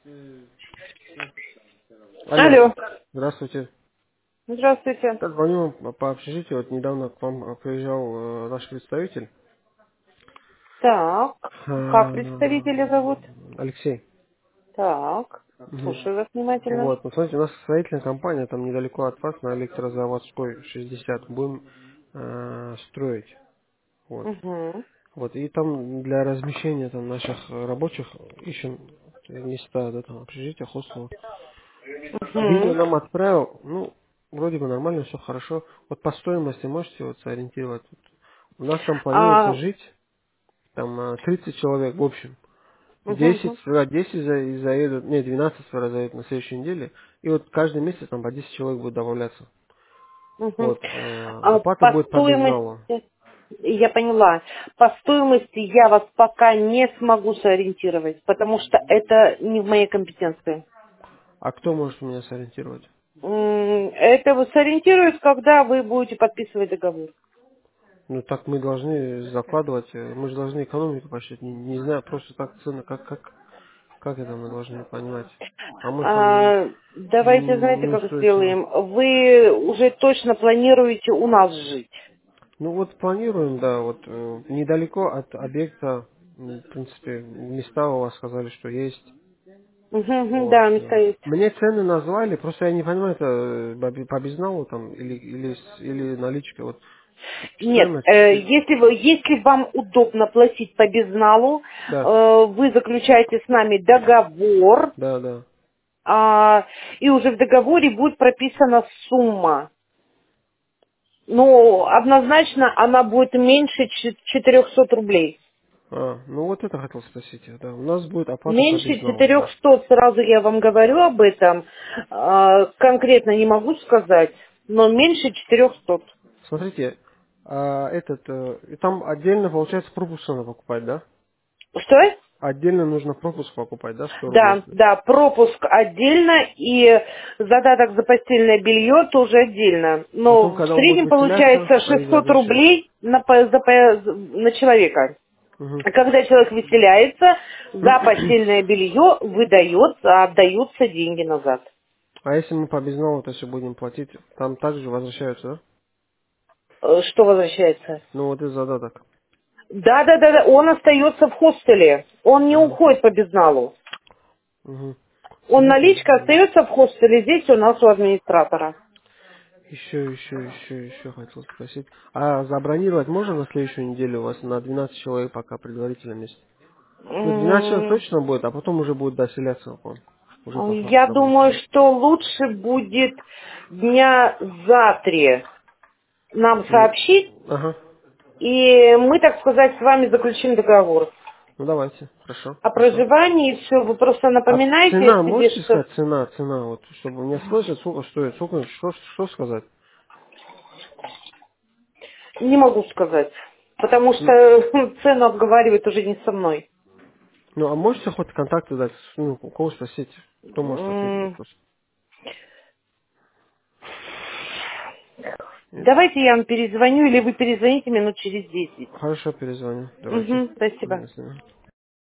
Алло, Алло. здравствуйте. Здравствуйте. Я звоню вам по общежитию. Вот недавно к вам приезжал наш представитель. Так. Как представителя зовут? Алексей. Так. Мгм. Слушаю вас внимательно. Вот, ну смотрите, у нас строительная компания, там недалеко от вас, на Электрозаводской 60, будем строить. Вот. Угу. Вот, и там для размещения там наших рабочих ищем места, да, там общежития, хостела. Видео Угу. нам отправил, ну, вроде бы нормально, все хорошо. Вот по стоимости можете вот сориентировать? У нас там планируется А, жить, там 30 человек в общем. угу. 10 заедут, не, 12 скоро заедут на следующей неделе. И вот каждый месяц там по 10 человек будет добавляться. Угу. Вот, оплата По будет по безналу. стоимости, я поняла, по стоимости я вас пока не смогу сориентировать, потому что это не в моей компетенции. А кто может меня сориентировать? Это вы сориентируют, когда вы будете подписывать договор. Ну так мы должны закладывать, мы же должны экономику посчитать. Не знаю, просто так цены, как это мы должны понимать. А может там Давайте, знаете, не как устроит цена. сделаем? Вы уже точно планируете у нас жить. Ну вот планируем, да, вот недалеко от объекта, в принципе, места у вас сказали, что есть. Мгм, Вот. да, места есть. Мне цены назвали, просто я не понимаю, это по безналу там или наличка. Вот Нет, стоимость. если вам удобно платить по безналу, Да, вы заключаете с нами договор, да, да. и уже в договоре будет прописана сумма. Но однозначно она будет меньше 400 рублей. Ну вот это хотел спросить, да. У нас будет оплата по Меньше безналу, да. 400, сразу я вам говорю об этом. Конкретно не могу сказать, но меньше 400. Смотрите, и там отдельно, получается, пропуск надо покупать, да? Что? Отдельно нужно пропуск покупать, да, 100 рублей Да, стоит. да, пропуск отдельно и задаток за постельное белье тоже отдельно. Потом, Но в когда он будет среднем выселяться, получается вы 600 возвращаете. рублей на человека. Мгм. А когда человек выселяется, за постельное белье выдается, отдаются деньги назад. А если мы по безналу это все будем платить, там также возвращаются, да? Что возвращается? Ну вот и задаток. Да, да, да, да, он остается в хостеле. Он не Мгм. уходит по безналу. Мгм. Он Смотрите, наличка остается в хостеле здесь у нас у администратора. еще хотел спросить. А забронировать можно на следующую неделю у вас на 12 человек пока предварительно место? Ну, 12 человек М, точно будет, а потом уже будет доселяться он. Уже по факту Я думаю, добавится. что лучше будет дня за 3 нам сообщить, Ага. и мы, так сказать, с вами заключим договор Ну давайте, хорошо, о хорошо. проживании, и все. Вы просто А напоминайте цена, себе, можете что сказать, цена, вот, чтобы у меня спросят, сколько стоит, что сказать? не могу сказать, потому М, что цену обговаривать уже не со мной. Ну, а можете хоть контакты дать, ну, у кого спросить, кто может ответить на М, вопрос? Нет? Давайте я вам перезвоню, или вы перезвоните минут через 10. Хорошо, перезвоню, давайте. Угу, спасибо. До свидания.